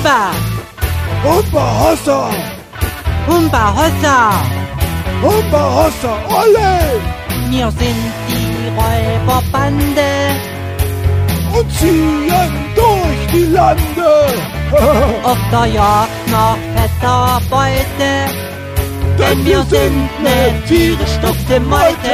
Humba! Humba Hossa! Humba Hossa! Humba Hossa, ole! Wir sind die Räuberbande Und ziehen durch die Lande. auf der Jagd nach fetter Beute, Denn wir sind ne tierisch dufte Meute.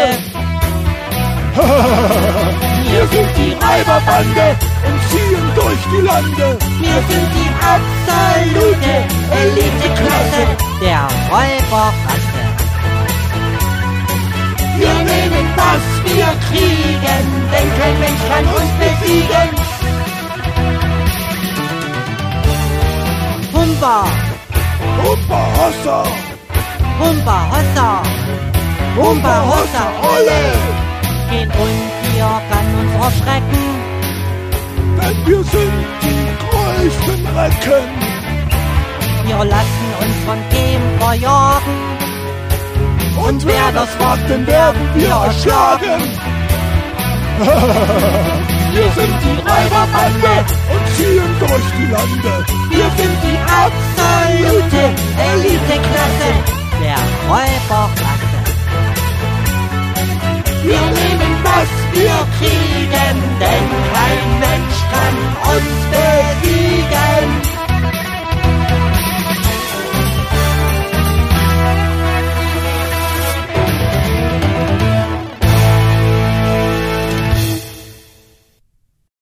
Wir sind die Räuberbande und ziehen durch die Lande. Wir sind die absolute Eliteklasse der Räuberrasse. Wir nehmen, was wir kriegen, denn kein Mensch kann uns besiegen. Humba, Humba Hossa! Humba Hossa, Humba Hossa, ole! kein Untier kann uns erschrecken. Denn wir sind die größten Recken. Wir lassen uns von dem verjagen. Und wer das wagt, den werden wir erschlagen. Wir sind die Räuberbande und ziehen durch die Lande. Wir sind die absolute Eliteklasse der Räuberrasse. Wir nehmen, was wir kriegen, denn kein Mensch kann uns besiegen.